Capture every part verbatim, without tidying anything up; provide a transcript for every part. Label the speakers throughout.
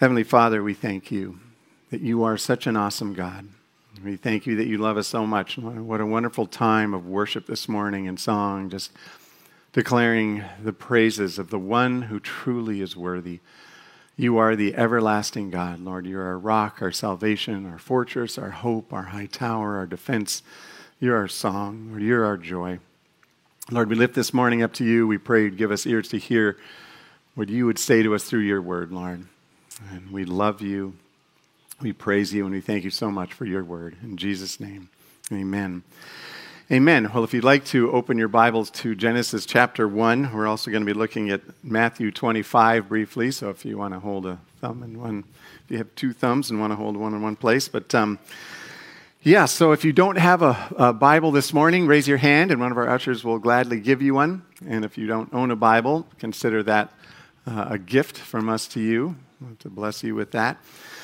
Speaker 1: Heavenly Father, we thank you that you are such an awesome God. We thank you that you love us so much. What a wonderful time of worship this morning and song, just declaring the praises of the one who truly is worthy. You are the everlasting God, Lord. You're our rock, our salvation, our fortress, our hope, our high tower, our defense. You're our song, Lord. You're our joy. Lord, we lift this morning up to you. We pray you'd give us ears to hear what you would say to us through your word, Lord. And we love you. We praise you, and we thank you so much for your word. In Jesus' name, amen. Amen. Well, if you'd like to open your Bibles to Genesis chapter one, we're also going to be looking at Matthew twenty-five briefly, so if you want to hold a thumb in one, if you have two thumbs and want to hold one in one place. But um, yeah, so if you don't have a, a Bible this morning, raise your hand, and one of our ushers will gladly give you one. And if you don't own a Bible, consider that uh, a gift from us to you, to bless you with that.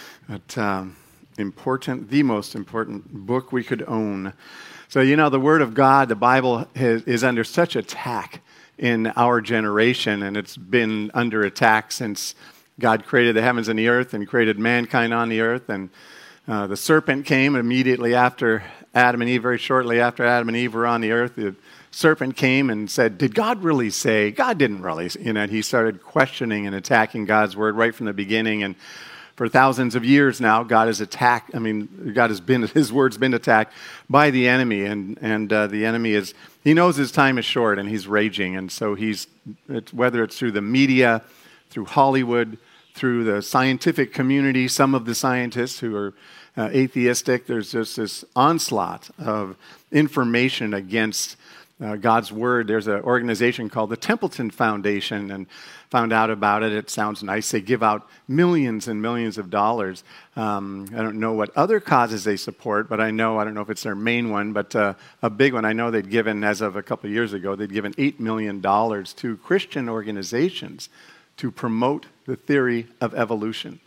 Speaker 1: But um, important, the most important book we could own. So, you know, the Word of God, the Bible, has, is under such attack in our generation, and it's been under attack since God created the heavens and the earth and created mankind on the earth. And uh, the serpent came immediately after Adam and Eve, very shortly after Adam and Eve were on the earth. The serpent came and said, did God really say? God didn't really. You know, and he started questioning and attacking God's Word right from the beginning. And for thousands of years now, God has attacked, I mean, God has been, his word's been attacked by the enemy, and, and uh, the enemy is, he knows his time is short, and he's raging, and so he's, it's, whether it's through the media, through Hollywood, through the scientific community, some of the scientists who are uh, atheistic, there's just this onslaught of information against uh, God's word. There's an organization called the Templeton Foundation, and found out about it. It sounds nice. They give out millions and millions of dollars. Um, I don't know what other causes they support, but I know, I don't know if it's their main one, but uh, a big one. I know they'd given, as of a couple of years ago, they'd given eight million dollars to Christian organizations to promote the theory of evolution.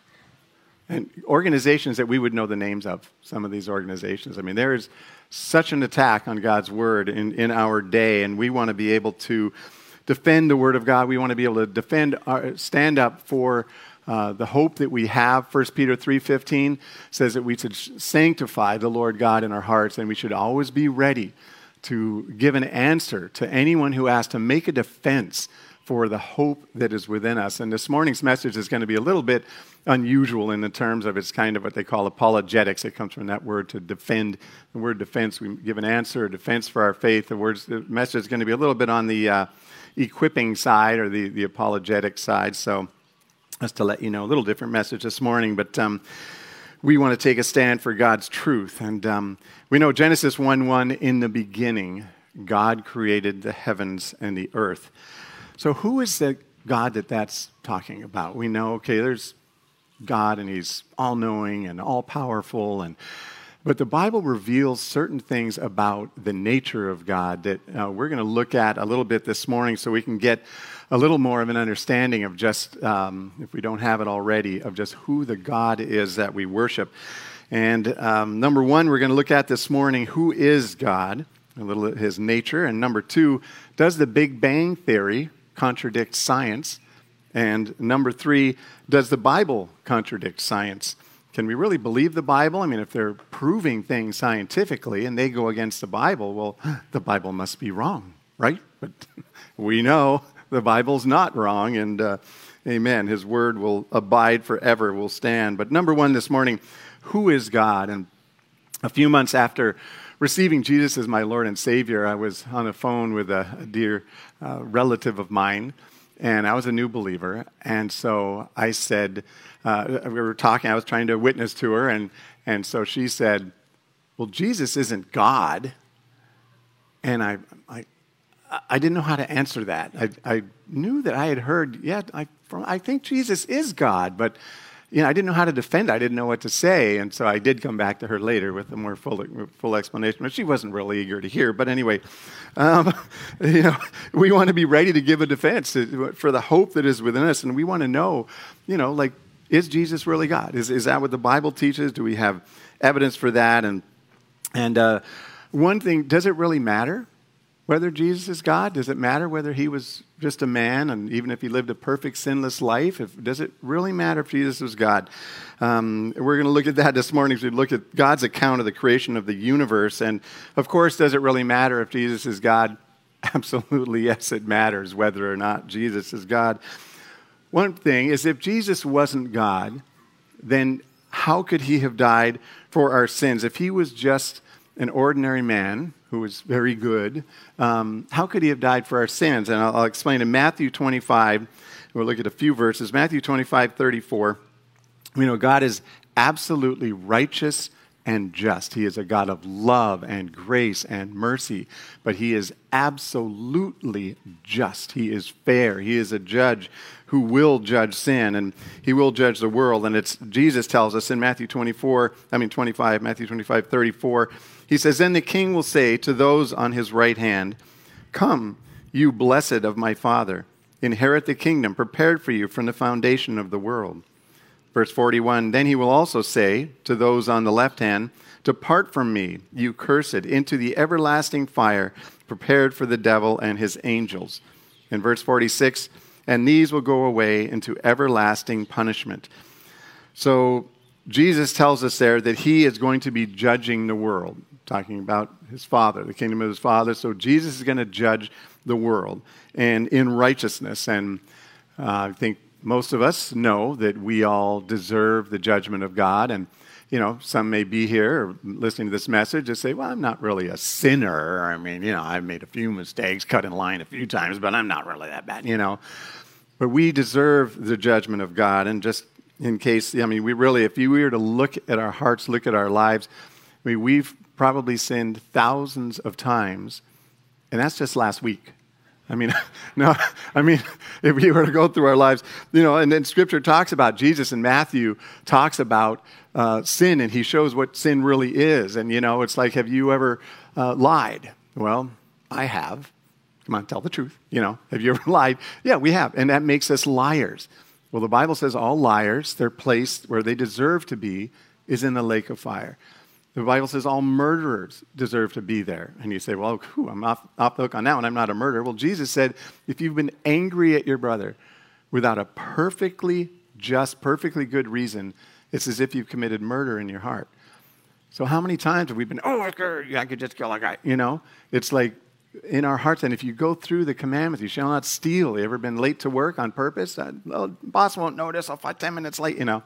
Speaker 1: And organizations that we would know the names of, some of these organizations. I mean, there is such an attack on God's word in, in our day, and we want to be able to defend the Word of God. We want to be able to defend, our, stand up for uh, the hope that we have. First Peter three fifteen says that we should sanctify the Lord God in our hearts, and we should always be ready to give an answer to anyone who asks to make a defense for the hope that is within us. And this morning's message is going to be a little bit unusual in the terms of it's kind of what they call apologetics. It comes from that word to defend. The word defense, we give an answer, a defense for our faith. The, words, the message is going to be a little bit on the uh, equipping side or the, the apologetic side. So just to let you know, a little different message this morning, but um, we want to take a stand for God's truth. And um, we know Genesis one one, in the beginning, God created the heavens and the earth. So who is the God that that's talking about? We know, okay, there's God and he's all-knowing and all-powerful, and but the Bible reveals certain things about the nature of God that uh, we're going to look at a little bit this morning so we can get a little more of an understanding of just, um, if we don't have it already, of just who the God is that we worship. And um, number one, we're going to look at this morning, who is God, a little of his nature. And number two, does the Big Bang Theory contradict science? And number three, does the Bible contradict science? Can we really believe the Bible? I mean, if they're proving things scientifically and they go against the Bible, well, the Bible must be wrong, right? But we know the Bible's not wrong, and uh, amen, his word will abide forever, will stand. But number one this morning, who is God? And a few months after receiving Jesus as my Lord and Savior, I was on the phone with a, a dear uh, relative of mine, and I was a new believer, and so I said, uh, we were talking, I was trying to witness to her, and, and so she said, well, Jesus isn't God. And I I, I didn't know how to answer that. I, I knew that I had heard, yeah, I, from, I think Jesus is God, but you know, I didn't know how to defend it. I didn't know what to say, and so I did come back to her later with a more full full explanation, but she wasn't really eager to hear. But anyway, um, you know, we want to be ready to give a defense for the hope that is within us, and we want to know, you know, like, is Jesus really God? Is is that what the Bible teaches? Do we have evidence for that? And and uh, one thing, does it really matter whether Jesus is God? Does it matter whether he was just a man, and even if he lived a perfect, sinless life, if, does it really matter if Jesus was God? Um, we're going to look at that this morning as we look at God's account of the creation of the universe. And, of course, does it really matter if Jesus is God? Absolutely, yes, it matters whether or not Jesus is God. One thing is, if Jesus wasn't God, then how could he have died for our sins? If he was just an ordinary man who was very good, um, how could he have died for our sins? And I'll, I'll explain in Matthew twenty-five. We'll look at a few verses. Matthew twenty-five, thirty-four. We know God is absolutely righteous and just. He is a God of love and grace and mercy, but he is absolutely just. He is fair. He is a judge who will judge sin, and he will judge the world. And it's Jesus tells us in Matthew twenty-four, I mean twenty-five, Matthew twenty-five, thirty-four, he says, "Then the king will say to those on his right hand, 'Come, you blessed of my Father, inherit the kingdom prepared for you from the foundation of the world.'" Verse forty-one, "Then he will also say to those on the left hand, 'Depart from me, you cursed, into the everlasting fire prepared for the devil and his angels.'" In verse forty-six, "And these will go away into everlasting punishment." So Jesus tells us there that he is going to be judging the world, talking about his Father, the kingdom of his Father. So Jesus is going to judge the world and in righteousness. And uh, I think most of us know that we all deserve the judgment of God. And, you know, some may be here or listening to this message and say, well, I'm not really a sinner. I mean, you know, I've made a few mistakes, cut in line a few times, but I'm not really that bad, you know. But we deserve the judgment of God. And just in case, I mean, we really, if you were to look at our hearts, look at our lives, I mean, we've probably sinned thousands of times, and that's just last week. I mean, no, I mean, if we were to go through our lives, you know, and then Scripture talks about, Jesus in Matthew talks about uh, sin, and he shows what sin really is. And, you know, it's like, have you ever uh, lied? Well, I have. Come on, tell the truth. You know, have you ever lied? Yeah, we have. And that makes us liars. Well, the Bible says all liars, their place where they deserve to be is in the lake of fire. The Bible says all murderers deserve to be there. And you say, well, whew, I'm off, off the hook on that one. I'm not a murderer. Well, Jesus said, if you've been angry at your brother without a perfectly just, perfectly good reason, it's as if you've committed murder in your heart. So how many times have we been, oh, I could just kill a guy, you know? It's like in our hearts, and if you go through the commandments, you shall not steal. You ever been late to work on purpose? Uh, well, boss won't notice. I'll fight ten minutes late, you know.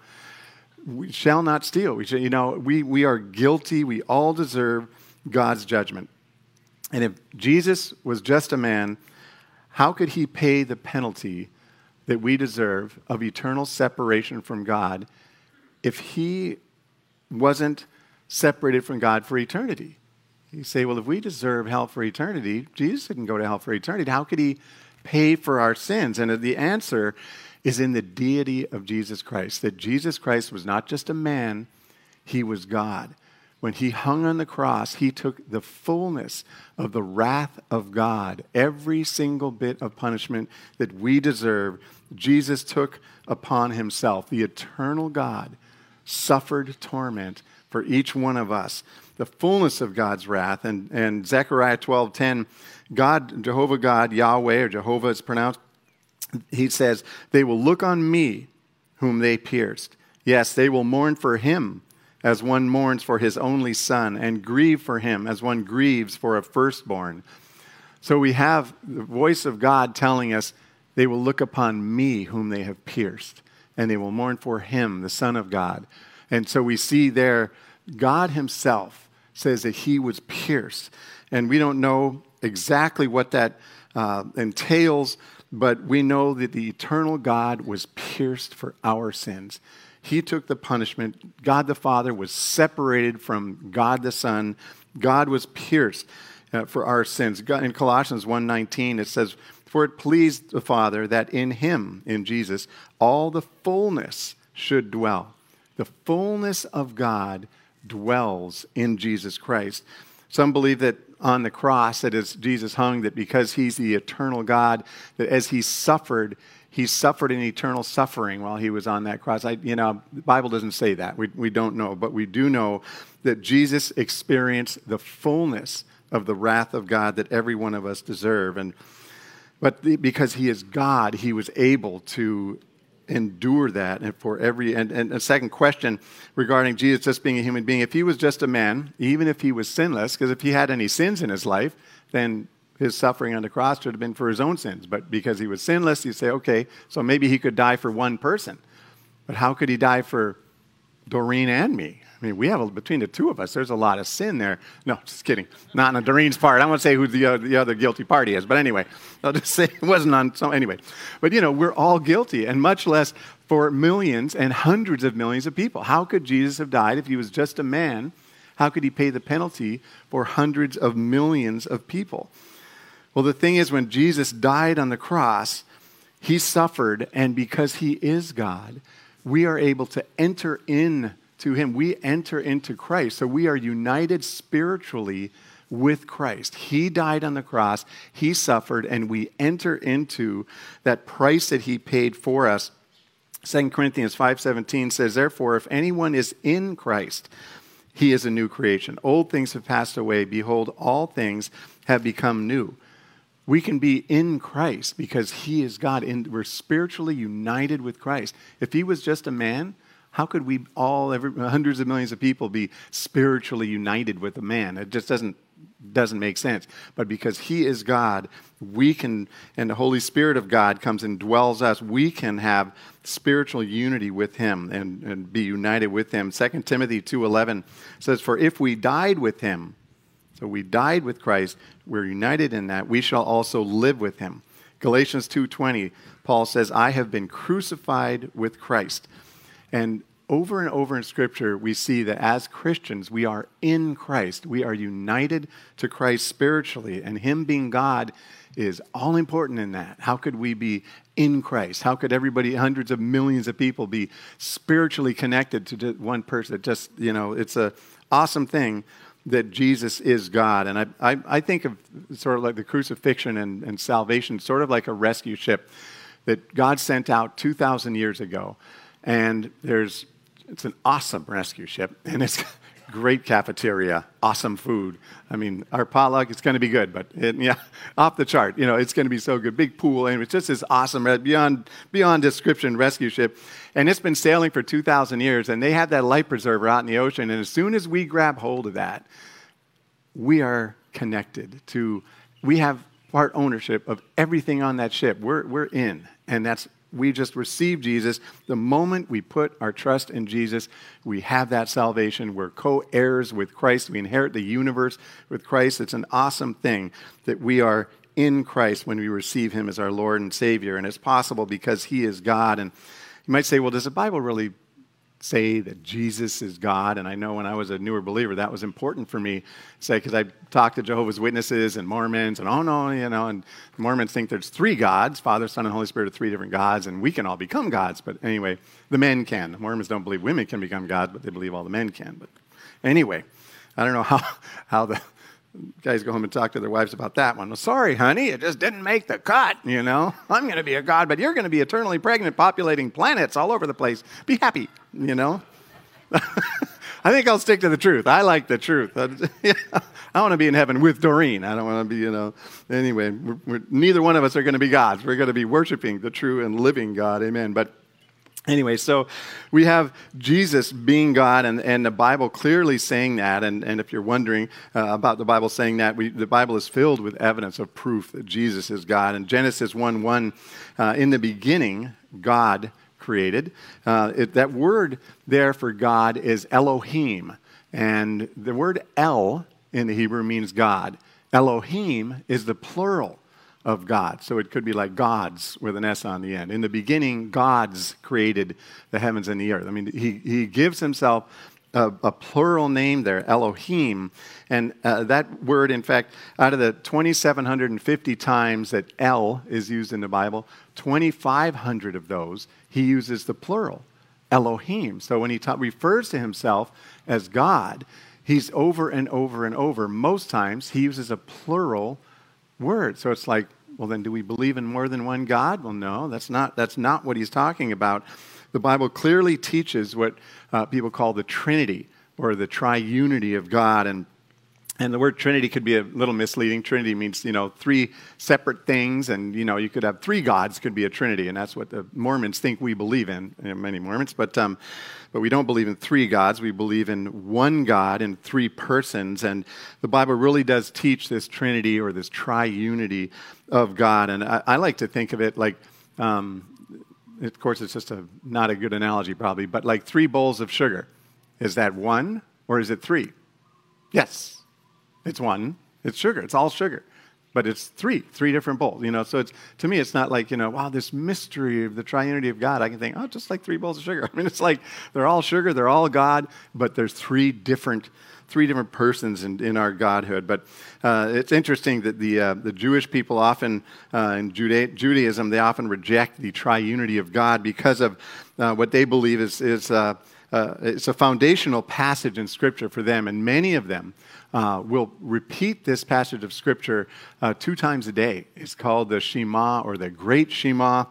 Speaker 1: We shall not steal. We shall, you know, we, we are guilty. We all deserve God's judgment. And if Jesus was just a man, how could he pay the penalty that we deserve of eternal separation from God if he wasn't separated from God for eternity? You say, well, if we deserve hell for eternity, Jesus didn't go to hell for eternity. How could he pay for our sins? And the answer is in the deity of Jesus Christ, that Jesus Christ was not just a man, he was God. When he hung on the cross, he took the fullness of the wrath of God, every single bit of punishment that we deserve, Jesus took upon himself. The eternal God suffered torment for each one of us, the fullness of God's wrath. And, and Zechariah twelve ten, God, Jehovah God, Yahweh, or Jehovah is pronounced, he says, they will look on me whom they pierced. Yes, they will mourn for him as one mourns for his only son, and grieve for him as one grieves for a firstborn. So we have the voice of God telling us, they will look upon me whom they have pierced, and they will mourn for him, the Son of God. And so we see there, God himself says that he was pierced. And we don't know exactly what that uh, entails, but we know that the eternal God was pierced for our sins. He took the punishment. God the Father was separated from God the Son. God was pierced uh, for our sins. God, in Colossians one nineteen, it says, for it pleased the Father that in him, in Jesus, all the fullness should dwell. The fullness of God dwells in Jesus Christ. Some believe that on the cross, that as Jesus hung, that because he's the eternal God, that as he suffered, he suffered an eternal suffering while he was on that cross. I, you know, the Bible doesn't say that. We, we don't know. But we do know that Jesus experienced the fullness of the wrath of God that every one of us deserve. And But the, because he is God, he was able to endure that. And for every and, and a second question regarding Jesus just being a human being, if he was just a man, even if he was sinless, because if he had any sins in his life, then his suffering on the cross should have been for his own sins. But because he was sinless, you say, okay, so maybe he could die for one person. But how could he die for Doreen and me? I mean, we have, a, between the two of us, there's a lot of sin there. No, just kidding. Not on Doreen's part. I won't say who the, uh, the other guilty party is. But anyway, I'll just say it wasn't on, so anyway. But, you know, we're all guilty, and much less for millions and hundreds of millions of people. How could Jesus have died if he was just a man? How could he pay the penalty for hundreds of millions of people? Well, the thing is, when Jesus died on the cross, he suffered, and because he is God, we are able to enter in to him. We enter into Christ. So we are united spiritually with Christ. He died on the cross. He suffered, and we enter into that price that he paid for us. Second Corinthians five seventeen says, therefore, if anyone is in Christ, he is a new creation. Old things have passed away. Behold, all things have become new. We can be in Christ because he is God. And we're spiritually united with Christ. If he was just a man, how could we all, every, hundreds of millions of people, be spiritually united with a man? It just doesn't doesn't make sense. But because he is God, we can, and the Holy Spirit of God comes and dwells us, we can have spiritual unity with him and, and be united with him. Second Timothy two eleven says, for if we died with him, so we died with Christ, we're united in that, we shall also live with him. Galatians two twenty, Paul says, I have been crucified with Christ. And over and over in Scripture, we see that as Christians, we are in Christ. We are united to Christ spiritually, and him being God is all important in that. How could we be in Christ? How could everybody, hundreds of millions of people, be spiritually connected to one person? It just, you know, it's an awesome thing that Jesus is God. And I, I, I think of sort of like the crucifixion and, and salvation, sort of like a rescue ship that God sent out two thousand years ago. And there's, it's an awesome rescue ship, and it's great cafeteria, awesome food. I mean, our potluck, it's going to be good, but it, yeah, off the chart. You know, it's going to be so good. Big pool, and it's just this awesome, beyond beyond description rescue ship. And it's been sailing for two thousand years, and they have that life preserver out in the ocean, and as soon as we grab hold of that, we are connected to, we have part ownership of everything on that ship. We're we're in, and that's we just receive Jesus. The moment we put our trust in Jesus, we have that salvation. We're co-heirs with Christ. We inherit the universe with Christ. It's an awesome thing that we are in Christ when we receive him as our Lord and Savior. And it's possible because he is God. And you might say, well, does the Bible really say that Jesus is God? And I know when I was a newer believer, that was important for me. Say, because I talked to Jehovah's Witnesses and Mormons, and oh no, you know, and Mormons think there's three gods, Father, Son, and Holy Spirit are three different gods, and we can all become gods. But anyway, the men can. The Mormons don't believe women can become gods, but they believe all the men can. But anyway, I don't know how how the guys go home and talk to their wives about that one. Well, sorry, honey, it just didn't make the cut, you know. I'm going to be a god, but you're going to be eternally pregnant, populating planets all over the place. Be happy, you know. I think I'll stick to the truth. I like the truth. I want to be in heaven with Doreen. I don't want to be, you know. Anyway, we're, we're, neither one of us are going to be gods. We're going to be worshiping the true and living God. Amen. But anyway, so we have Jesus being God, and, and the Bible clearly saying that. And, and if you're wondering uh, about the Bible saying that, we, the Bible is filled with evidence of proof that Jesus is God. In Genesis one one, uh, in the beginning, God created. Uh, it, that word there for God is Elohim. And the word El in the Hebrew means God. Elohim is the plural of God. So it could be like gods with an S on the end. In the beginning, gods created the heavens and the earth. I mean, he, he gives himself a, a plural name there, Elohim. And uh, that word, in fact, out of the two thousand seven hundred fifty times that El is used in the Bible, two thousand five hundred of those, he uses the plural, Elohim. So when he ta- refers to himself as God, he's over and over and over. Most times, he uses a plural word. So it's like, well, then do we believe in more than one God? Well, no, that's not, that's not what he's talking about. The Bible clearly teaches what uh, people call the Trinity, or the triunity of God. And And the word Trinity could be a little misleading. Trinity means, you know, three separate things, and, you know, you could have three gods could be a Trinity, and that's what the Mormons think we believe in, you know, many Mormons, but um, but we don't believe in three gods. We believe in one God in three persons, and the Bible really does teach this Trinity or this triunity of God, and I, I like to think of it like, um, of course, it's just a not a good analogy probably, but like three bowls of sugar. Is that one, or is it three? Yes. It's one. It's sugar. It's all sugar. But it's three, three different bowls. You know, so it's to me, it's not like, you know, wow, this mystery of the triunity of God. I can think, oh, just like three bowls of sugar. I mean, it's like they're all sugar, they're all God, but there's three different, three different persons in, in our Godhood. But uh, it's interesting that the uh, the Jewish people often uh, in Juda- Judaism they often reject the triunity of God because of uh, what they believe is is uh, uh, it's a foundational passage in Scripture for them, and many of them. Uh, we'll repeat this passage of Scripture uh, two times a day. It's called the Shema or the Great Shema.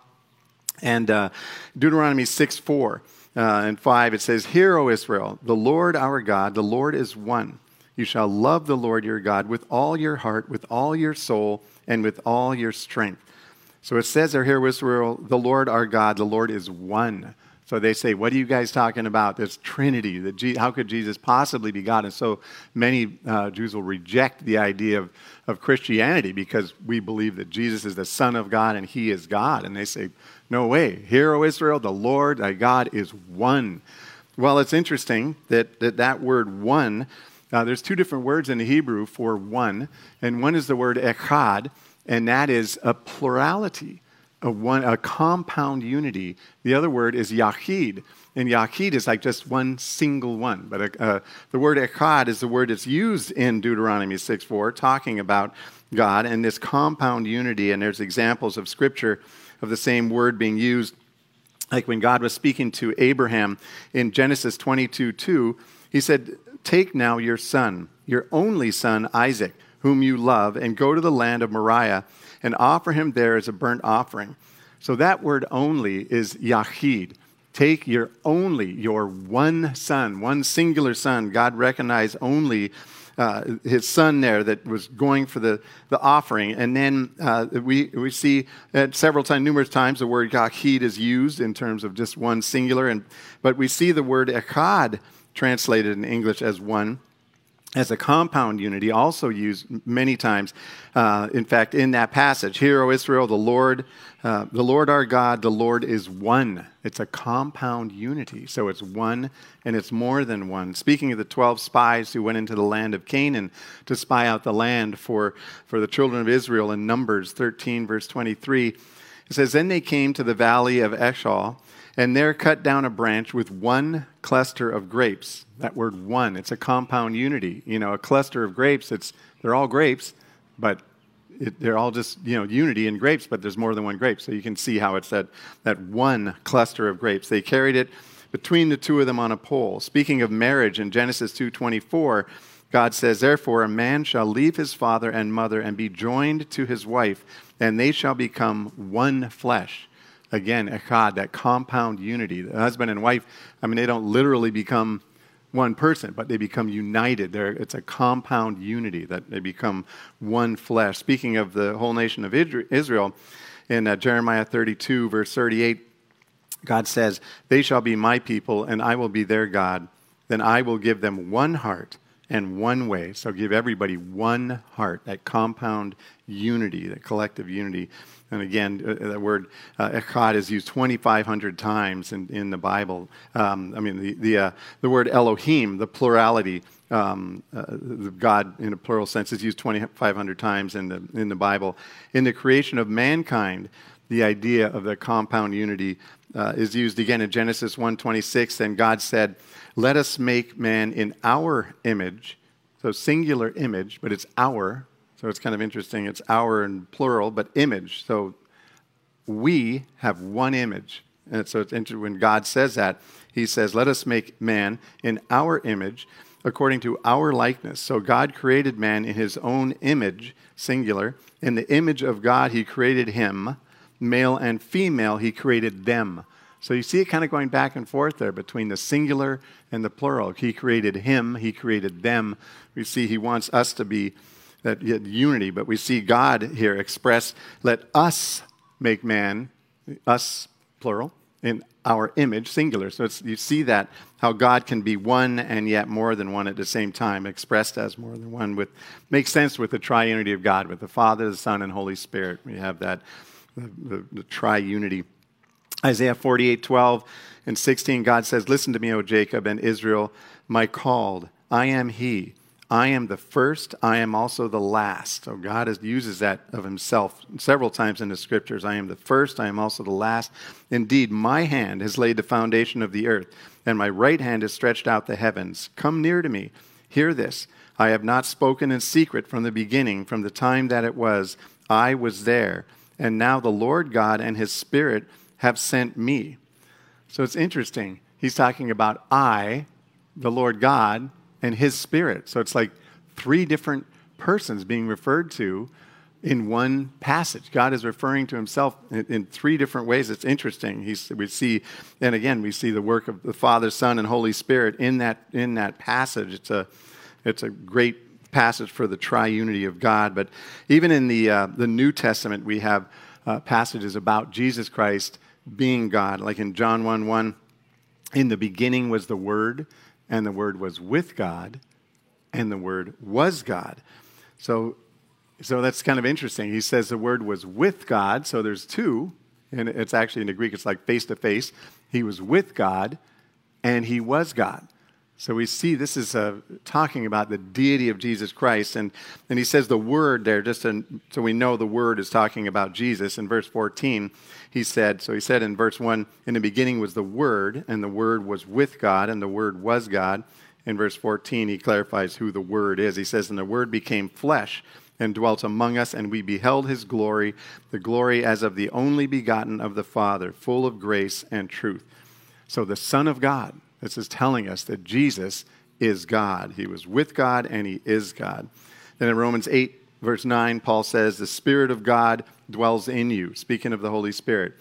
Speaker 1: And uh, Deuteronomy six four uh, and five, it says, "Hear, O Israel, the Lord our God, the Lord is one. You shall love the Lord your God with all your heart, with all your soul, and with all your strength." So it says there, "Hear, O Israel, the Lord our God, the Lord is one." So they say, what are you guys talking about? This Trinity. That Je- how could Jesus possibly be God? And so many uh, Jews will reject the idea of, of Christianity because we believe that Jesus is the Son of God and He is God. And they say, no way. Hear, O Israel, the Lord thy God is one. Well, it's interesting that that, that word one, uh, there's two different words in the Hebrew for one. And one is the word echad, and that is a plurality. A, one, a compound unity. The other word is yachid, and yachid is like just one single one. But uh, the word echad is the word that's used in Deuteronomy six four, talking about God and this compound unity. And there's examples of Scripture of the same word being used, like when God was speaking to Abraham in Genesis twenty-two two. He said, "Take now your son, your only son Isaac, whom you love, and go to the land of Moriah, and offer him there as a burnt offering." So that word only is yachid. Take your only, your one son, one singular son. God recognized only uh, his son there that was going for the, the offering. And then uh, we, we see that several times, numerous times, the word yachid is used in terms of just one singular. And But we see the word echad translated in English as one, as a compound unity, also used many times. Uh, in fact, in that passage, "Hear, O Israel, the Lord, uh, the Lord our God, the Lord is one." It's a compound unity, so it's one and it's more than one. Speaking of the twelve spies who went into the land of Canaan to spy out the land for, for the children of Israel in Numbers thirteen, verse twenty-three, it says, "Then they came to the valley of Eshcol, and there cut down a branch with one cluster of grapes." That word "one," it's a compound unity. You know, a cluster of grapes, it's they're all grapes, but it, they're all just, you know, unity in grapes, but there's more than one grape. So you can see how it's that, that one cluster of grapes. They carried it between the two of them on a pole. Speaking of marriage, in Genesis two twenty-four, God says, "Therefore a man shall leave his father and mother and be joined to his wife, and they shall become one flesh." Again, echad, that compound unity. The husband and wife, I mean, they don't literally become one person, but they become united. They're, it's a compound unity that they become one flesh. Speaking of the whole nation of Israel, in uh, Jeremiah thirty-two, verse thirty-eight, God says, "They shall be my people, and I will be their God. Then I will give them one heart and one way." So give everybody one heart, that compound unity, that collective unity. And again, uh, the word uh, echad is used twenty-five hundred times in, in the Bible. Um, I mean, the the, uh, the word Elohim, the plurality, um, uh, the God in a plural sense, is used twenty-five hundred times in the in the Bible. In the creation of mankind, the idea of the compound unity uh, is used again in Genesis one twenty-six. And God said, "Let us make man in our image." So singular image, but it's our. So it's kind of interesting. It's our in plural, but image. So we have one image. And so it's interesting when God says that. He says, "Let us make man in our image, according to our likeness." So God created man in his own image, singular. In the image of God, he created him. Male and female, he created them. So you see it kind of going back and forth there between the singular and the plural. He created him, he created them. We see he wants us to be that unity, but we see God here express, let us make man, us plural, in our image, singular. So it's, you see that, how God can be one and yet more than one at the same time, expressed as more than one. With makes sense with the triunity of God, with the Father, the Son, and Holy Spirit. We have that, the, the, the triunity. Isaiah forty-eight, twelve and sixteen, God says, listen to me, O Jacob and Israel, my called. I am he. I am the first. I am also the last. So God has, uses that of himself several times in the scriptures. I am the first. I am also the last. Indeed, my hand has laid the foundation of the earth, and my right hand has stretched out the heavens. Come near to me. Hear this. I have not spoken in secret from the beginning, from the time that it was. I was there. And now the Lord God and his Spirit have sent me. So it's interesting. He's talking about I, the Lord God, and his Spirit. So it's like three different persons being referred to in one passage. God is referring to himself in, in three different ways. It's interesting. He's, we see, and again, we see the work of the Father, Son, and Holy Spirit in that in that passage. It's a it's a great passage for the triunity of God. But even in the uh, the New Testament, we have uh, passages about Jesus Christ being God, like in John one one. In the beginning was the Word, and the Word was with God, and the Word was God. So, so that's kind of interesting. He says the Word was with God, so there's two, and it's actually in the Greek, it's like face-to-face. He was with God, and he was God. So we see this is uh, talking about the deity of Jesus Christ, and, and he says the Word there, just to, so we know the Word is talking about Jesus. In verse fourteen, he said, so he said in verse one, in the beginning was the Word, and the Word was with God, and the Word was God. In verse fourteen, he clarifies who the Word is. He says, and the Word became flesh and dwelt among us, and we beheld his glory, the glory as of the only begotten of the Father, full of grace and truth. So the Son of God, this is telling us that Jesus is God. He was with God and he is God. Then in Romans eight, verse nine, Paul says, the Spirit of God dwells in you, speaking of the Holy Spirit.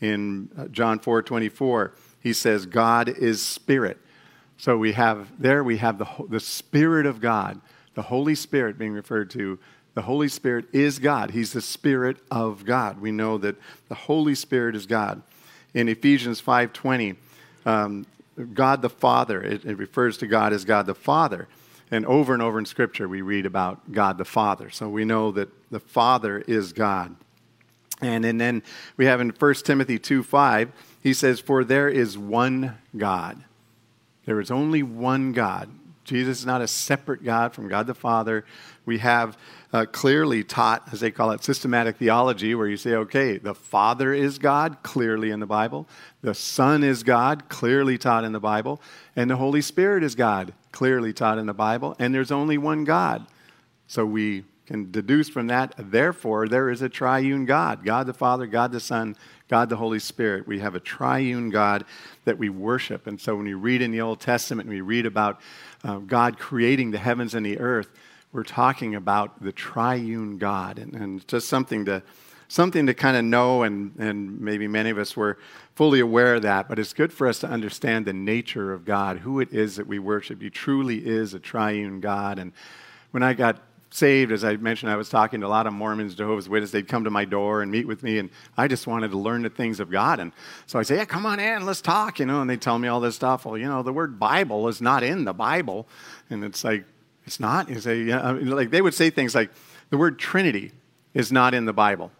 Speaker 1: In John four twenty-four, he says, God is Spirit. So we have, there we have the, the Spirit of God, the Holy Spirit being referred to. The Holy Spirit is God. He's the Spirit of God. We know that the Holy Spirit is God. In Ephesians five twenty, um, God the Father, it, it refers to God as God the Father. And over and over in Scripture, we read about God the Father. So we know that the Father is God. And, and then we have in First Timothy two five, he says, for there is one God. There is only one God. Jesus is not a separate God from God the Father. We have uh, clearly taught, as they call it, systematic theology, where you say, okay, the Father is God, clearly in the Bible. The Son is God, clearly taught in the Bible. And the Holy Spirit is God, clearly taught in the Bible. And there's only one God. So we can deduce from that, therefore, there is a triune God. God the Father, God the Son, God the Holy Spirit. We have a triune God that we worship. And so when we read in the Old Testament, and we read about uh, God creating the heavens and the earth, we're talking about the triune God. And, and just something to something to kind of know, and, and maybe many of us were fully aware of that, but it's good for us to understand the nature of God, who it is that we worship. He truly is a triune God. And when I got saved, as I mentioned, I was talking to a lot of Mormons, Jehovah's Witnesses. They'd come to my door and meet with me, and I just wanted to learn the things of God. And so I say, yeah, come on in, let's talk, you know, and they tell me all this stuff. Well, you know, the word Bible is not in the Bible. And it's like, it's not? You say, yeah, I mean, like they would say things like, the word Trinity is not in the Bible.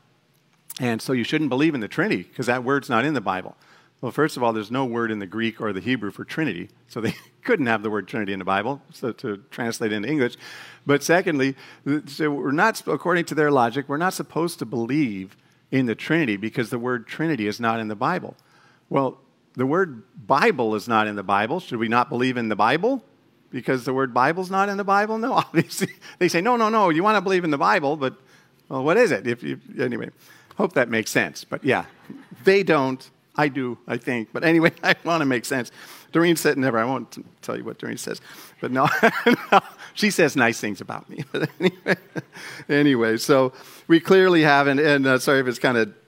Speaker 1: And so you shouldn't believe in the Trinity because that word's not in the Bible. Well, first of all, there's no word in the Greek or the Hebrew for Trinity, so they couldn't have the word Trinity in the Bible so to translate into English. But secondly, so we're not, according to their logic, we're not supposed to believe in the Trinity because the word Trinity is not in the Bible. Well, the word Bible is not in the Bible. Should we not believe in the Bible because the word Bible's not in the Bible? No, obviously. They say, no, no, no, you want to believe in the Bible, but, well, what is it? If you, anyway, hope that makes sense. But yeah, they don't. I do, I think. But anyway, I want to make sense. Doreen said, never, I won't tell you what Doreen says. But no, no, she says nice things about me. But anyway, anyway, so we clearly have, and, and uh, sorry if it's kind of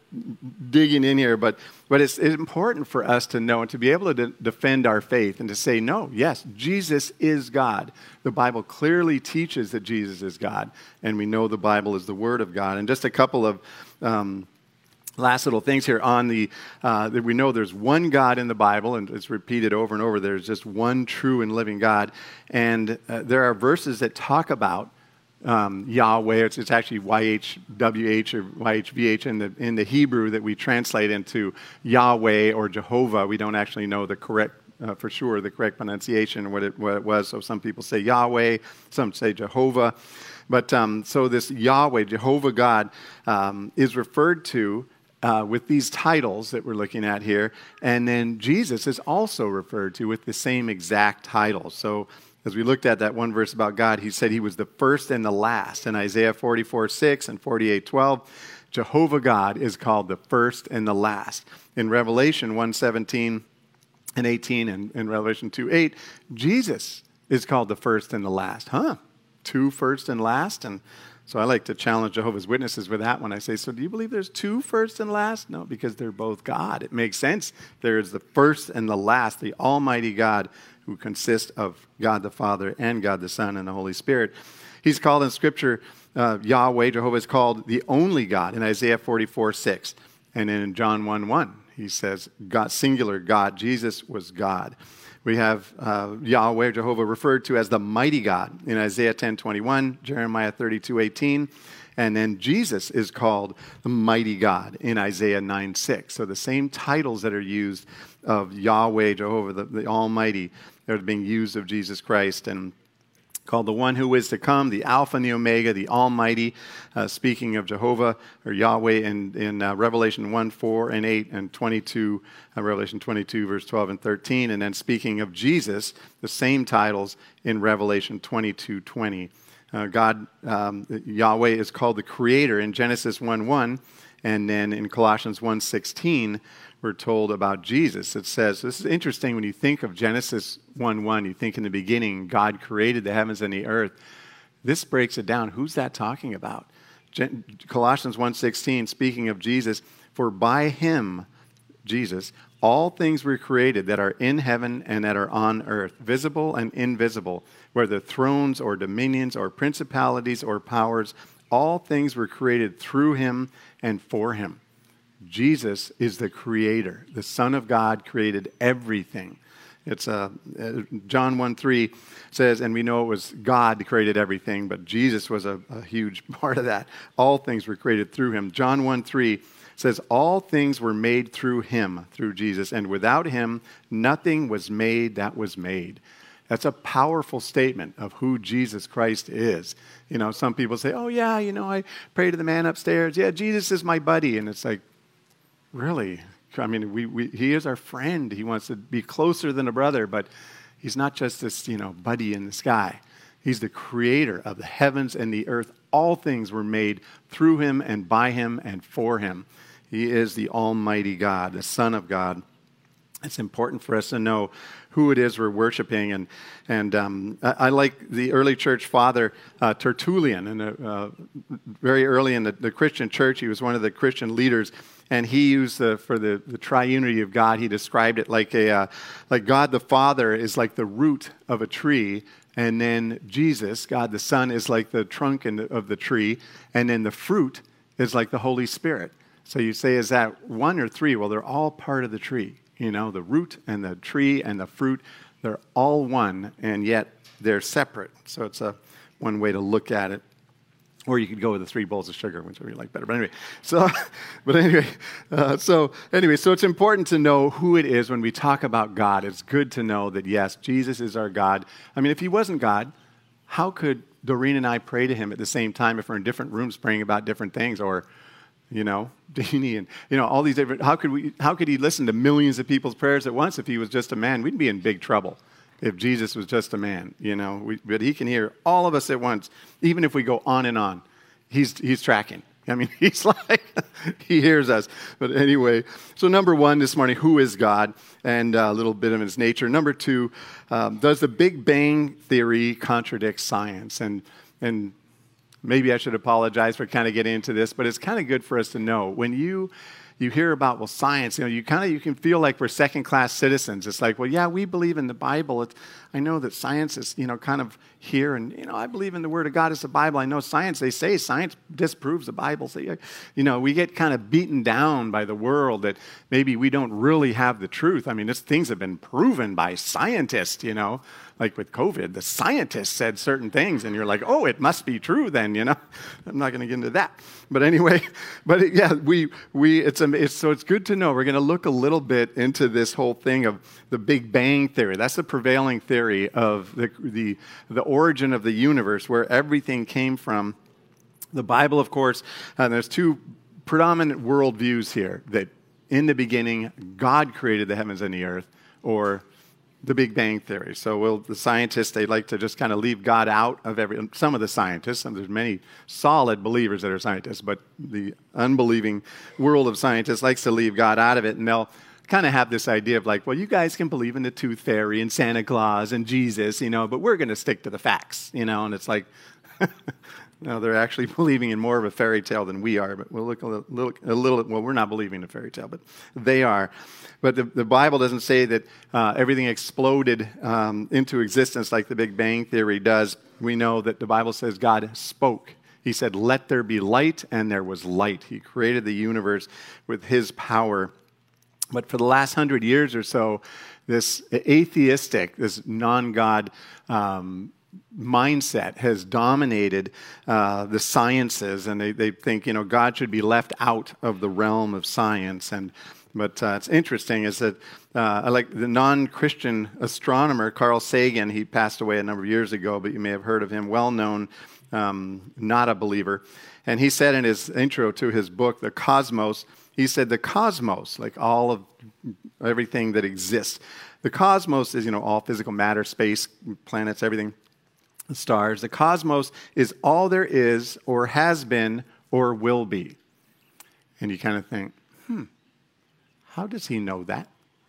Speaker 1: digging in here, but but it's, it's important for us to know and to be able to de- defend our faith and to say, no, yes, Jesus is God. The Bible clearly teaches that Jesus is God, and we know the Bible is the Word of God. And just a couple of um, last little things here on the, uh, that we know there's one God in the Bible, and it's repeated over and over. There's just one true and living God. And uh, there are verses that talk about um, Yahweh. It's, it's actually Y H W H or Y H V H in the, in the Hebrew that we translate into Yahweh or Jehovah. We don't actually know the correct, uh, for sure, the correct pronunciation or what it, what it was. So some people say Yahweh, some say Jehovah. But um, so this Yahweh, Jehovah God, um, is referred to Uh, with these titles that we're looking at here. And then Jesus is also referred to with the same exact titles. So as we looked at that one verse about God, he said he was the first and the last. In Isaiah forty-four six and forty-eight twelve, Jehovah God is called the first and the last. In Revelation one seventeen and eighteen and in Revelation two eight, Jesus is called the first and the last. Huh? Two first and last? And so I like to challenge Jehovah's Witnesses with that when I say, so do you believe there's two first and last? No, because they're both God. It makes sense. There is the first and the last, the Almighty God who consists of God the Father and God the Son and the Holy Spirit. He's called in Scripture, uh, Yahweh, Jehovah is called the only God in Isaiah forty-four six. And then in John one one, he says, God, singular God, Jesus was God. We have uh, Yahweh, Jehovah, referred to as the mighty God in Isaiah ten twenty-one, Jeremiah thirty-two eighteen, and then Jesus is called the mighty God in Isaiah nine six. So the same titles that are used of Yahweh, Jehovah, the, the Almighty, that are being used of Jesus Christ, and called the one who is to come, the Alpha and the Omega, the Almighty, uh, speaking of Jehovah or Yahweh in, in uh, Revelation one, four, and eight, and twenty-two, uh, Revelation twenty-two, verse twelve and thirteen, and then speaking of Jesus, the same titles in Revelation twenty-two twenty. Uh, God, um, Yahweh is called the Creator in Genesis one one, and then in Colossians one sixteen, we're told about Jesus. It says, this is interesting when you think of Genesis one one, you think in the beginning, God created the heavens and the earth. This breaks it down. Who's that talking about? Gen- Colossians one sixteen, speaking of Jesus, for by him, Jesus, all things were created that are in heaven and that are on earth, visible and invisible, whether thrones or dominions or principalities or powers, all things were created through him and for him. Jesus is the creator. The Son of God created everything. It's uh, John one three says, and we know it was God that created everything, but Jesus was a, a huge part of that. All things were created through him. John one three says, all things were made through him, through Jesus, and without him, nothing was made that was made. That's a powerful statement of who Jesus Christ is. You know, some people say, oh yeah, you know, I pray to the man upstairs. Yeah, Jesus is my buddy. And it's like, really? I mean, we, we, he is our friend. He wants to be closer than a brother, but he's not just this, you know, buddy in the sky. He's the creator of the heavens and the earth. All things were made through him and by him and for him. He is the Almighty God, the Son of God. It's important for us to know who it is we're worshiping. And and um, I, I like the early church father, uh, Tertullian, and uh, very early in the, the Christian church, he was one of the Christian leaders. And he used the, for the, the triunity of God, he described it like a uh, like God the Father is like the root of a tree, and then Jesus, God the Son, is like the trunk in the, of the tree, and then the fruit is like the Holy Spirit. So you say, is that one or three? Well, they're all part of the tree. You know, the root and the tree and the fruit, they're all one, and yet they're separate. So it's a one way to look at it. Or you could go with the three bowls of sugar, which you like better. But anyway, so but anyway, uh, so anyway, so it's important to know who it is when we talk about God. It's good to know that yes, Jesus is our God. I mean, if he wasn't God, how could Doreen and I pray to him at the same time if we're in different rooms praying about different things? Or, you know, Deanie and you know all these different. How could we? How could he listen to millions of people's prayers at once if he was just a man? We'd be in big trouble. If Jesus was just a man, you know, we, but he can hear all of us at once, even if we go on and on. He's he's tracking. I mean, he's like, he hears us. But anyway, so number one this morning, who is God? And a little bit of his nature. Number two, um, does the Big Bang Theory contradict science? And and maybe I should apologize for kind of getting into this, but it's kind of good for us to know. When you you hear about, well, science, you know, you kind of, you can feel like we're second-class citizens. It's like, well, yeah, we believe in the Bible. It's, I know that science is, you know, kind of here, and, you know, I believe in the Word of God as the Bible. I know science, they say science disproves the Bible. So, you know, we get kind of beaten down by the world that maybe we don't really have the truth. I mean, this, things have been proven by scientists, you know. Like with COVID, the scientists said certain things, and you're like, oh, it must be true then, you know. I'm not going to get into that. But anyway, but it, yeah, we, we it's, it's, so it's good to know. We're going to look a little bit into this whole thing of the Big Bang Theory. That's the prevailing theory of the, the, the origin of the universe, where everything came from. The Bible, of course, uh, there's two predominant worldviews here, that in the beginning, God created the heavens and the earth, or the Big Bang Theory. So well, the scientists, they like to just kind of leave God out of every, some of the scientists, and there's many solid believers that are scientists, but the unbelieving world of scientists likes to leave God out of it, and they'll kind of have this idea of like, well, you guys can believe in the tooth fairy and Santa Claus and Jesus, you know, but we're going to stick to the facts, you know, and it's like, no, they're actually believing in more of a fairy tale than we are, but we'll look a little, little, a little well, we're not believing in a fairy tale, but they are. But the, the Bible doesn't say that uh, everything exploded um, into existence like the Big Bang Theory does. We know that the Bible says God spoke. He said, let there be light, and there was light. He created the universe with his power. But for the last hundred years or so, this atheistic, this non-God um mindset has dominated uh, the sciences, and they, they think, you know, God should be left out of the realm of science. And but uh, it's interesting is that uh, I like the non-Christian astronomer Carl Sagan. He passed away a number of years ago, but you may have heard of him. Well-known, um, not a believer. And he said in his intro to his book, The Cosmos, he said the cosmos, like all of everything that exists, the cosmos is, you know, all physical matter, space, planets, everything. Stars. The cosmos is all there is or has been or will be. And you kind of think, hmm, how does he know that?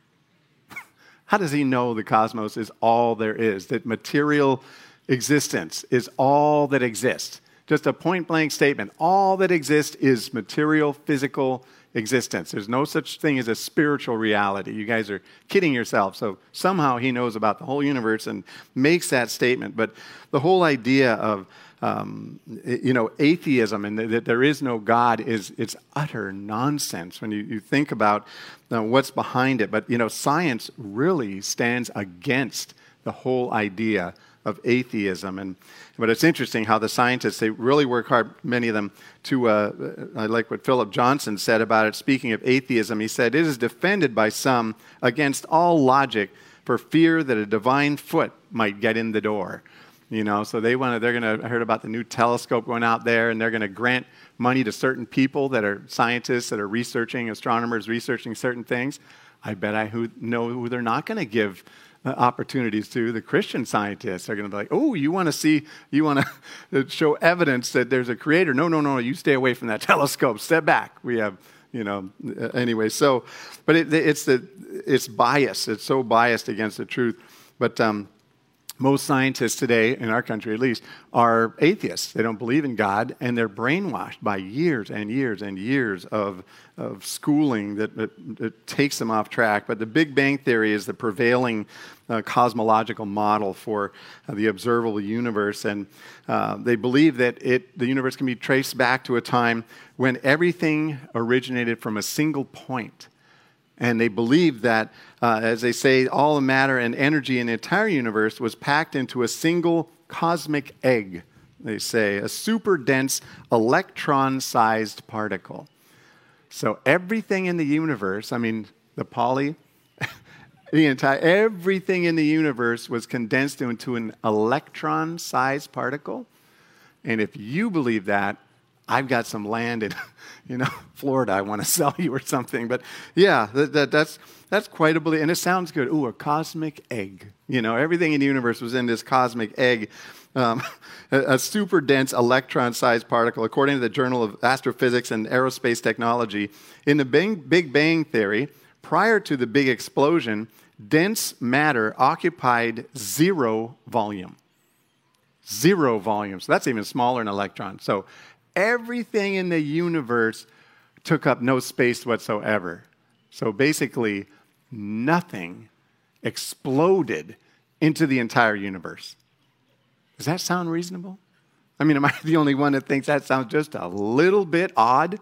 Speaker 1: How does he know the cosmos is all there is, that material existence is all that exists? Just a point-blank statement. All that exists is material, physical existence. There's no such thing as a spiritual reality. You guys are kidding yourself. So somehow he knows about the whole universe and makes that statement. But the whole idea of, um, you know, atheism and that there is no God is it's utter nonsense when you, you think about uh, what's behind it. But, you know, science really stands against the whole idea of atheism. And but it's interesting how the scientists, they really work hard, many of them, to, uh, I like what Philip Johnson said about it, speaking of atheism. He said, it is defended by some against all logic for fear that a divine foot might get in the door. You know, so they want to, they're going to, I heard about the new telescope going out there, and they're going to grant money to certain people that are scientists, that are researching, astronomers researching certain things. I bet I who know who they're not going to give Uh, opportunities to. The Christian scientists are going to be like, oh, you want to see, you want to show evidence that there's a creator. No, no, no, you stay away from that telescope. Step back. We have, you know, uh, anyway. So, but it, it's the, it's biased. It's so biased against the truth. But um, most scientists today, in our country at least, are atheists. They don't believe in God, and they're brainwashed by years and years and years of, of schooling that, that, that takes them off track. But the Big Bang Theory is the prevailing uh, cosmological model for uh, the observable universe, and uh, they believe that it, the universe can be traced back to a time when everything originated from a single point. And they believe that, uh, as they say, all the matter and energy in the entire universe was packed into a single cosmic egg, they say, a super dense electron-sized particle. So everything in the universe, I mean, the Pauli, the entire, everything in the universe was condensed into an electron-sized particle. And if you believe that, I've got some land in, you know, Florida I want to sell you or something. But yeah, that, that, that's that's quite a belief. And it sounds good. Ooh, a cosmic egg. You know, everything in the universe was in this cosmic egg. Um, a, a super dense electron-sized particle, according to the Journal of Astrophysics and Aerospace Technology. In the Big, Big Bang Theory, prior to the big explosion, dense matter occupied zero volume. Zero volume. So that's even smaller than an electron. So everything in the universe took up no space whatsoever. So basically, nothing exploded into the entire universe. Does that sound reasonable? I mean, am I the only one that thinks that sounds just a little bit odd?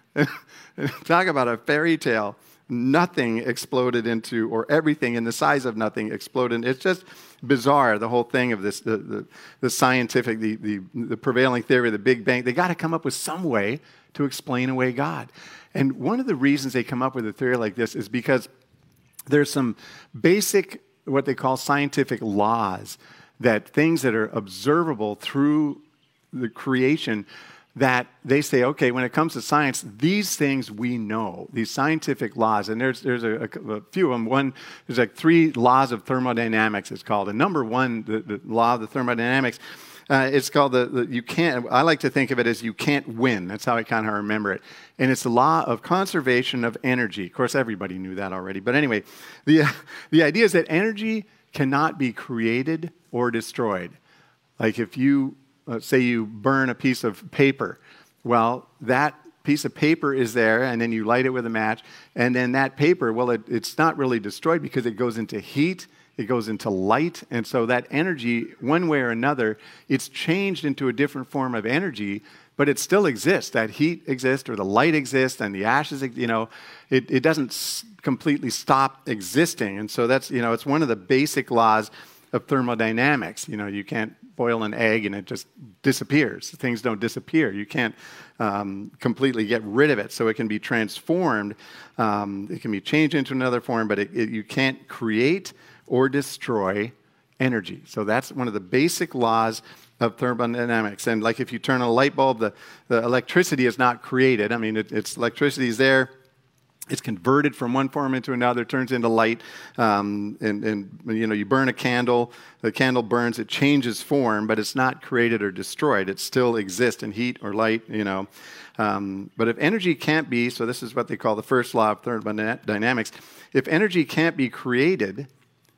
Speaker 1: Talk about a fairy tale. Nothing exploded into, or everything in the size of nothing exploded. It's just bizarre, the whole thing of this, the, the, the scientific, the, the, the prevailing theory of the Big Bang. They got to come up with some way to explain away God. And one of the reasons they come up with a theory like this is because there's some basic, what they call scientific laws, that things that are observable through the creation, that they say, okay, when it comes to science, these things we know, these scientific laws, and there's there's a, a, a few of them. One, there's like three laws of thermodynamics, it's called. And number one, the, the law of the thermodynamics, uh, it's called the, the, you can't, I like to think of it as you can't win. That's how I kind of remember it. And it's the law of conservation of energy. Of course, everybody knew that already. But anyway, the, the idea is that energy cannot be created or destroyed. Like if you, Uh, say you burn a piece of paper. Well, that piece of paper is there, and then you light it with a match, and then that paper, well, it, it's not really destroyed because it goes into heat, it goes into light, and so that energy, one way or another, it's changed into a different form of energy, but it still exists. That heat exists, or the light exists, and the ashes, you know, it, it doesn't s- completely stop existing. And so that's, you know, it's one of the basic laws of thermodynamics. You know, you can't boil an egg and it just disappears. Things don't disappear. You can't um, completely get rid of it. So it can be transformed. Um, it can be changed into another form, but it, it, you can't create or destroy energy. So that's one of the basic laws of thermodynamics. And like if you turn on a light bulb, the, the electricity is not created. I mean, it, it's electricity is there. It's converted from one form into another, turns into light, um, and, and you know, you burn a candle, the candle burns, it changes form, but it's not created or destroyed. It still exists in heat or light, you know. Um, but if energy can't be, so this is what they call the first law of thermodynamics, if energy can't be created,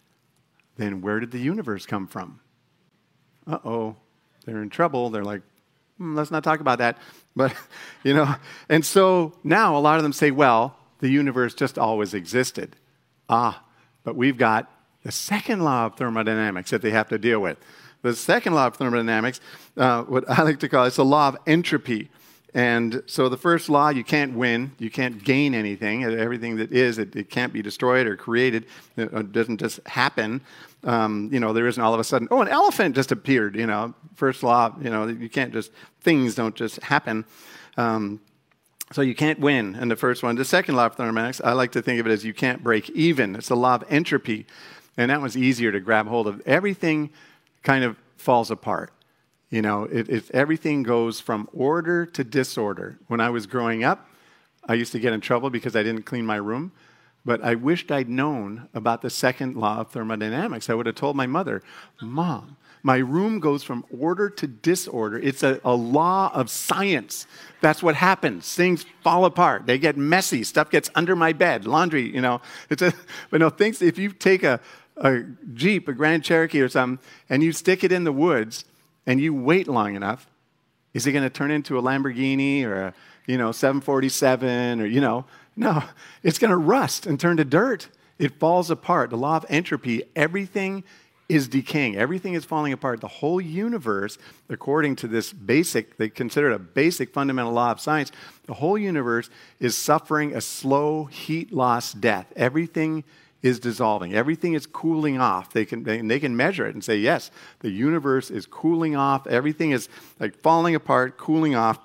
Speaker 1: then where did the universe come from? Uh-oh, they're in trouble. They're like, hmm, let's not talk about that. But, you know, and so now a lot of them say, well, the universe just always existed. Ah, but we've got the second law of thermodynamics that they have to deal with. The second law of thermodynamics, uh, what I like to call it, it's the law of entropy. And so the first law, you can't win, you can't gain anything. Everything that is, it, it can't be destroyed or created. It doesn't just happen. Um, you know, there isn't all of a sudden, oh, an elephant just appeared, you know. First law, you know, you can't just, things don't just happen. Um, So you can't win in the first one. The second law of thermodynamics, I like to think of it as you can't break even. It's the law of entropy. And that one's easier to grab hold of. Everything kind of falls apart. You know, it, it, everything goes from order to disorder. When I was growing up, I used to get in trouble because I didn't clean my room. But I wished I'd known about the second law of thermodynamics. I would have told my mother, Mom, my room goes from order to disorder. It's a, a law of science. That's what happens. Things fall apart. They get messy. Stuff gets under my bed. Laundry, you know. It's a, but no, things, if you take a, a Jeep, a Grand Cherokee or something, and you stick it in the woods, and you wait long enough, is it going to turn into a Lamborghini or a, you know, seven forty-seven or, you know, no, it's going to rust and turn to dirt. It falls apart. The law of entropy, everything is decaying. Everything is falling apart. The whole universe, according to this basic, they consider it a basic fundamental law of science, the whole universe is suffering a slow heat loss death. Everything is dissolving. Everything is cooling off. They can, they, they can measure it and say, yes, the universe is cooling off. Everything is like falling apart, cooling off.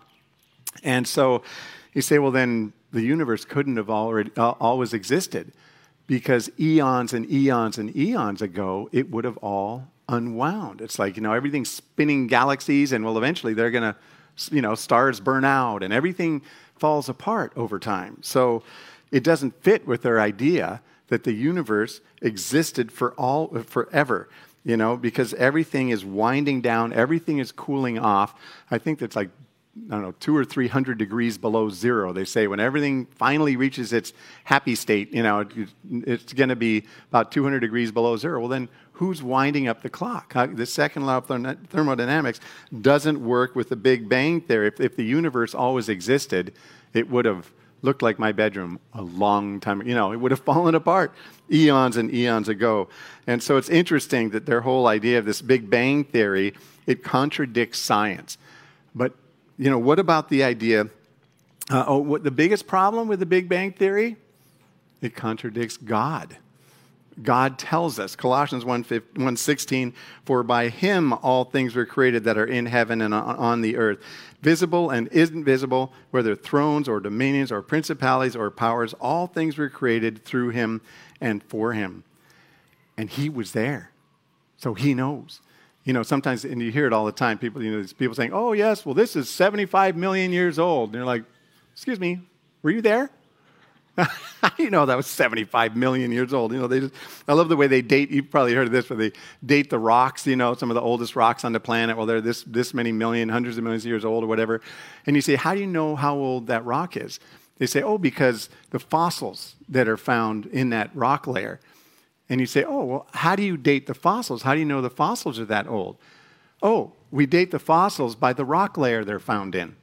Speaker 1: And so you say, well, then the universe couldn't have already uh, always existed. Because eons and eons and eons ago, it would have all unwound. It's like, you know, everything's spinning galaxies, and well, eventually they're going to, you know, stars burn out, and everything falls apart over time. So it doesn't fit with their idea that the universe existed for all forever, you know, because everything is winding down, everything is cooling off. I think that's like, I don't know, two or three hundred degrees below zero. They say when everything finally reaches its happy state, you know, it, it's going to be about two hundred degrees below zero. Well, then who's winding up the clock? How, the second law of thermodynamics doesn't work with the Big Bang Theory. If, if the universe always existed, it would have looked like my bedroom a long time, you know, it would have fallen apart eons and eons ago. And so it's interesting that their whole idea of this Big Bang Theory, it contradicts science. But, you know, what about the idea, uh, oh, what the biggest problem with the Big Bang Theory? It contradicts God. God tells us, Colossians one sixteen, for by him all things were created that are in heaven and on the earth, visible and invisible, whether thrones or dominions or principalities or powers, all things were created through him and for him. And he was there, so he knows. You know, sometimes, and you hear it all the time, people, you know, there's people saying, oh yes, well this is seventy-five million years old. And you're like, excuse me, were you there? How do you know that was seventy-five million years old? You know, they just, I love the way they date, you've probably heard of this, where they date the rocks, you know, some of the oldest rocks on the planet. Well, they're this, this many million, hundreds of millions of years old or whatever. And you say, how do you know how old that rock is? They say, oh, because the fossils that are found in that rock layer. And you say, oh, well, how do you date the fossils? How do you know the fossils are that old? Oh, we date the fossils by the rock layer they're found in.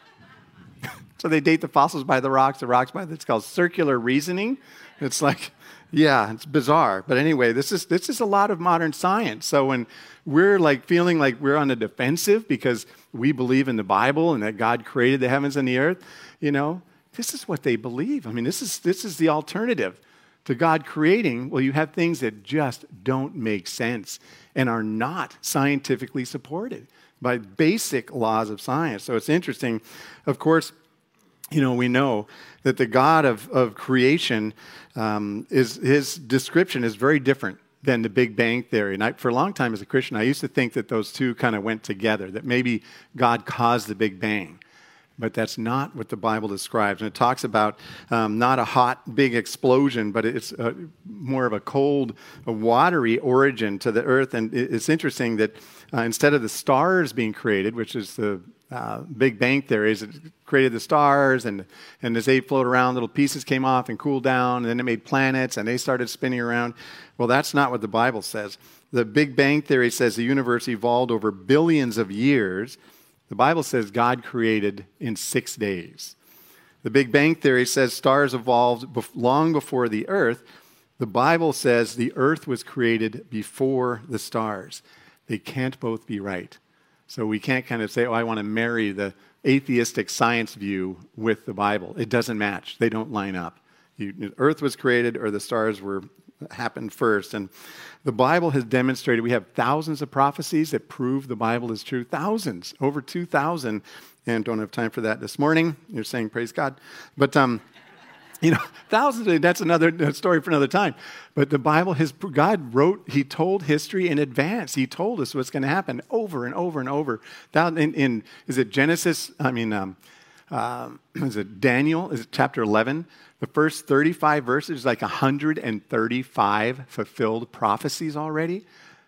Speaker 1: So they date the fossils by the rocks, the rocks by, it's called circular reasoning. It's like, yeah, it's bizarre. But anyway, this is this is a lot of modern science. So when we're like feeling like we're on the defensive because we believe in the Bible and that God created the heavens and the earth, you know, this is what they believe. I mean, this is this is the alternative to God creating. Well, you have things that just don't make sense and are not scientifically supported by basic laws of science. So it's interesting, of course. You know, we know that the God of, of creation, um, is his description is very different than the Big Bang Theory. And I, for a long time as a Christian, I used to think that those two kind of went together, that maybe God caused the Big Bang. But that's not what the Bible describes. And it talks about um, not a hot, big explosion, but it's uh, more of a cold, a watery origin to the earth. And it's interesting that uh, instead of the stars being created, which is the uh, Big Bang Theory, is it created the stars, and, and as they float around, little pieces came off and cooled down, and then it made planets, and they started spinning around. Well, that's not what the Bible says. The Big Bang Theory says the universe evolved over billions of years. The Bible says God created in six days. The Big Bang Theory says stars evolved bef- long before the earth. The Bible says the earth was created before the stars. They can't both be right. So we can't kind of say, oh, I want to marry the atheistic science view with the Bible. It doesn't match. They don't line up. You, earth was created or the stars were happened first. And the Bible has demonstrated, we have thousands of prophecies that prove the Bible is true. Thousands, over two thousand. And don't have time for that this morning. You're saying praise God. But, um, you know, thousands, that's another story for another time. But the Bible, has, God wrote, he told history in advance. He told us what's going to happen over and over and over. Down in, in is it Genesis, I mean, um, uh, is it Daniel, is it chapter eleven? The first thirty-five verses, like one hundred thirty-five fulfilled prophecies already.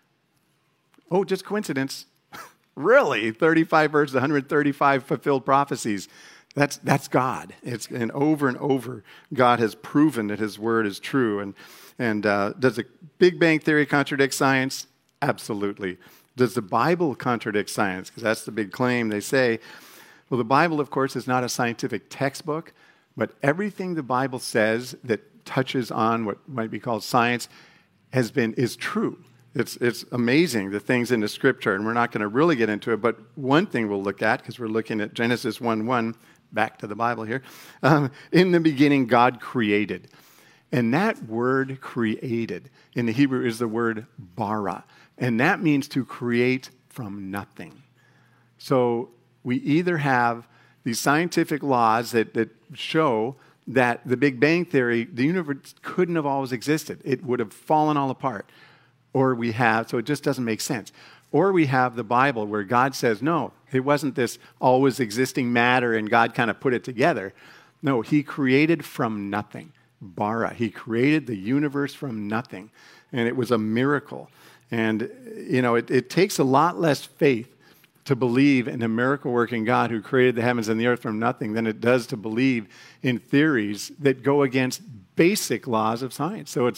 Speaker 1: Oh, just coincidence. Really? thirty-five verses, one hundred thirty-five fulfilled prophecies. That's that's God. It's and over and over, God has proven that his word is true. And, and uh, does the Big Bang Theory contradict science? Absolutely. Does the Bible contradict science? Because that's the big claim they say. Well, the Bible, of course, is not a scientific textbook, but everything the Bible says that touches on what might be called science has been is true. It's it's amazing, the things in the Scripture, and we're not going to really get into it, but one thing we'll look at, because we're looking at Genesis one one, back to the Bible here. Um, in the beginning, God created. And that word created in the Hebrew is the word bara, and that means to create from nothing. So we either have these scientific laws that, that show that the Big Bang Theory, the universe couldn't have always existed. It would have fallen all apart. Or we have, so it just doesn't make sense. Or we have the Bible where God says, no, it wasn't this always existing matter and God kind of put it together. No, he created from nothing. Bara. He created the universe from nothing. And it was a miracle. And, you know, it, it takes a lot less faith to believe in a miracle-working God who created the heavens and the earth from nothing than it does to believe in theories that go against basic laws of science. So it's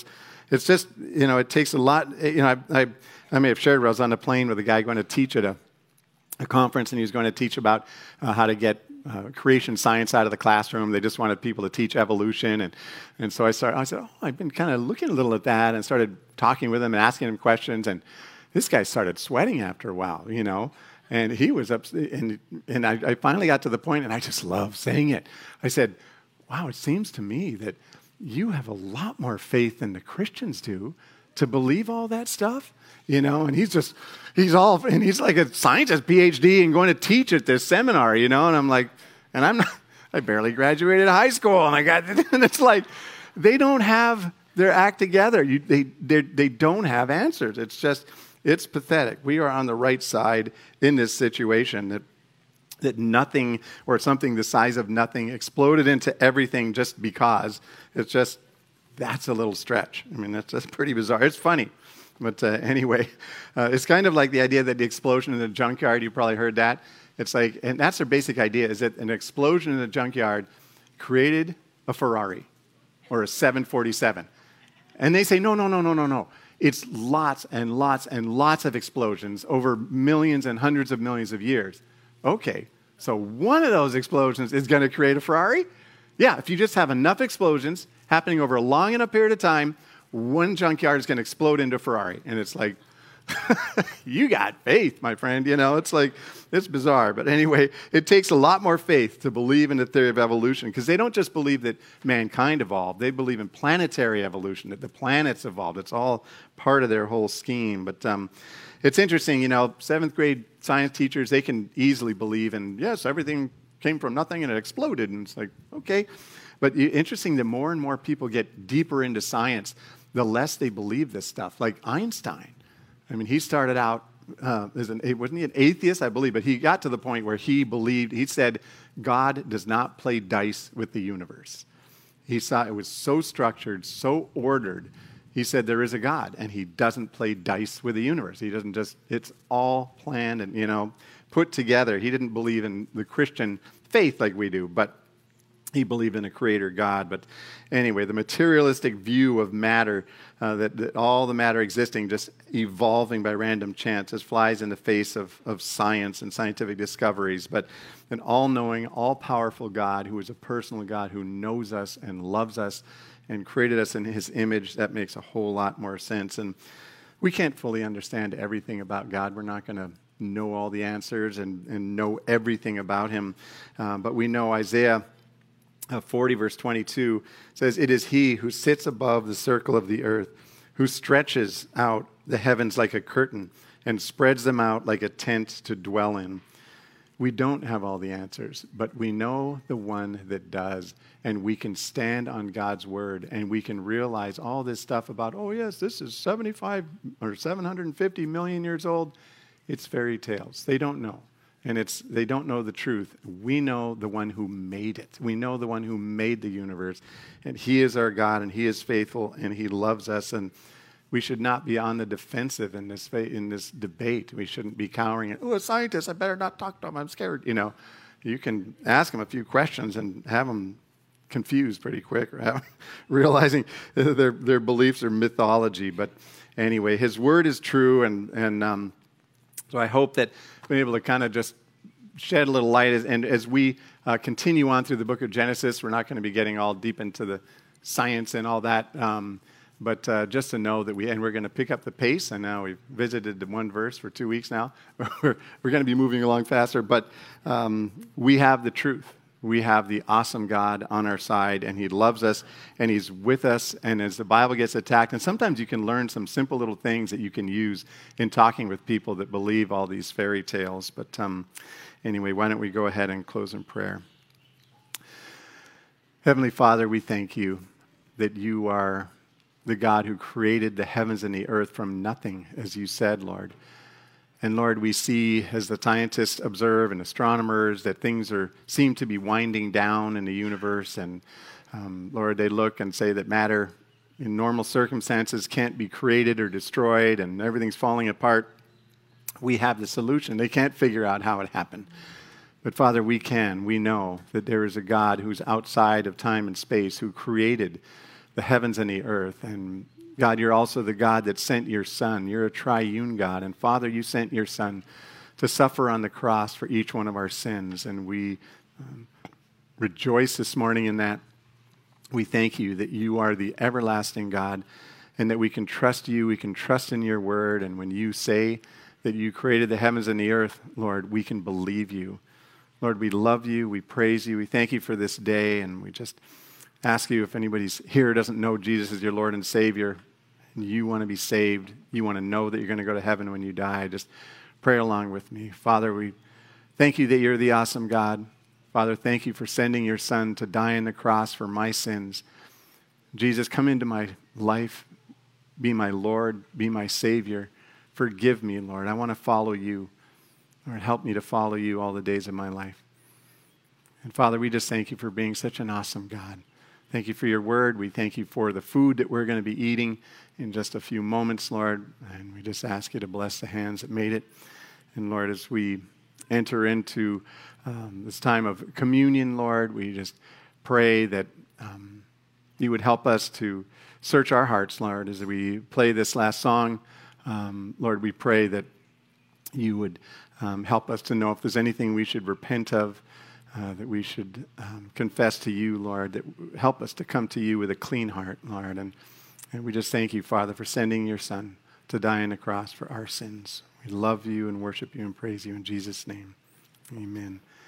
Speaker 1: it's just, you know, it takes a lot. You know, I, I, I may have shared where I was on a plane with a guy going to teach at a, a conference, and he was going to teach about uh, how to get uh, creation science out of the classroom. They just wanted people to teach evolution. And, and so I started, I said, oh, I've been kind of looking a little at that, and started talking with him and asking him questions. And this guy started sweating after a while, you know. And he was upset, and, and I, I finally got to the point, and I just love saying it. I said, wow, it seems to me that you have a lot more faith than the Christians do to believe all that stuff, you know. And he's just, he's all, and he's like a scientist, P H D, and going to teach at this seminar, you know. And I'm like, and I'm not, I barely graduated high school, and I got, and it's like, they don't have their act together. You, they, they don't have answers. It's just, it's pathetic. We are on the right side in this situation, that that nothing or something the size of nothing exploded into everything just because. It's just, that's a little stretch. I mean, that's, that's pretty bizarre. It's funny. But uh, anyway, uh, it's kind of like the idea that the explosion in the junkyard, you probably heard that. It's like, and that's their basic idea, is that an explosion in the junkyard created a Ferrari or a seven forty-seven. And they say, no, no, no, no, no, no. It's lots and lots and lots of explosions over millions and hundreds of millions of years. Okay, so one of those explosions is going to create a Ferrari? Yeah, if you just have enough explosions happening over a long enough period of time, one junkyard is going to explode into a Ferrari. And it's like, you got faith, my friend. You know, it's like, it's bizarre. But anyway, it takes a lot more faith to believe in the theory of evolution, because they don't just believe that mankind evolved. They believe in planetary evolution, that the planets evolved. It's all part of their whole scheme. But um, it's interesting, you know, seventh grade science teachers, they can easily believe in, yes, everything came from nothing and it exploded. And it's like, okay. But interesting, the more and more people get deeper into science, the less they believe this stuff. Like Einstein. I mean, he started out, uh, as an, wasn't he an atheist, I believe, but he got to the point where he believed, he said, God does not play dice with the universe. He saw it was so structured, so ordered. He said there is a God, and he doesn't play dice with the universe. He doesn't just, it's all planned and, you know, put together. He didn't believe in the Christian faith like we do, but he believed in a creator God. But anyway, the materialistic view of matter, uh, that, that all the matter existing just evolving by random chance, just flies in the face of, of science and scientific discoveries. But an all-knowing, all-powerful God who is a personal God who knows us and loves us and created us in his image, that makes a whole lot more sense. And we can't fully understand everything about God. We're not going to know all the answers and, and know everything about him. Uh, but we know Isaiah Uh, forty, verse twenty-two says, it is he who sits above the circle of the earth, who stretches out the heavens like a curtain and spreads them out like a tent to dwell in. We don't have all the answers, but we know the one that does, and we can stand on God's word, and we can realize all this stuff about, oh yes, this is seventy-five or seven hundred fifty million years old. It's fairy tales. They don't know. And it's they don't know the truth. We know the one who made it. We know the one who made the universe. And he is our God, and he is faithful, and he loves us. And we should not be on the defensive in this in this debate. We shouldn't be cowering. Oh, a scientist, I better not talk to him. I'm scared. You know, you can ask him a few questions and have them confused pretty quick, or have, realizing their, their beliefs are mythology. But anyway, his word is true, and, and um, so I hope that we're able to kind of just shed a little light. As, and as we uh, continue on through the book of Genesis, we're not going to be getting all deep into the science and all that, um, but uh, just to know that we, and we're going to pick up the pace, and now we've visited the one verse for two weeks now. we're we're going to be moving along faster, but um, we have the truth. We have the awesome God on our side, and he loves us, and he's with us. And as the Bible gets attacked, and sometimes you can learn some simple little things that you can use in talking with people that believe all these fairy tales. But um, anyway, why don't we go ahead and close in prayer. Heavenly Father, we thank you that you are the God who created the heavens and the earth from nothing, as you said, Lord. And Lord, we see, as the scientists observe and astronomers, that things are seem to be winding down in the universe. And um, Lord, they look and say that matter in normal circumstances can't be created or destroyed, and everything's falling apart. We have the solution. They can't figure out how it happened. But Father, we can. We know that there is a God who's outside of time and space, who created the heavens and the earth. And God, you're also the God that sent your Son. You're a triune God. And Father, you sent your Son to suffer on the cross for each one of our sins. And we um, rejoice this morning in that. We thank you that you are the everlasting God and that we can trust you. We can trust in your word. And when you say that you created the heavens and the earth, Lord, we can believe you. Lord, we love you. We praise you. We thank you for this day. And we just ask you, if anybody's here who doesn't know Jesus as your Lord and Savior, and you want to be saved, you want to know that you're going to go to heaven when you die, just pray along with me. Father, we thank you that you're the awesome God. Father, thank you for sending your Son to die on the cross for my sins. Jesus, come into my life. Be my Lord. Be my Savior. Forgive me, Lord. I want to follow you. Lord, help me to follow you all the days of my life. And Father, we just thank you for being such an awesome God. Thank you for your word. We thank you for the food that we're going to be eating in just a few moments, Lord. And we just ask you to bless the hands that made it. And Lord, as we enter into um, this time of communion, Lord, we just pray that um, you would help us to search our hearts, Lord, as we play this last song. Um, Lord, we pray that you would um, help us to know if there's anything we should repent of, Uh, that we should um, confess to you, Lord, that help us to come to you with a clean heart, Lord. And, and we just thank you, Father, for sending your Son to die on the cross for our sins. We love you and worship you and praise you in Jesus' name. Amen.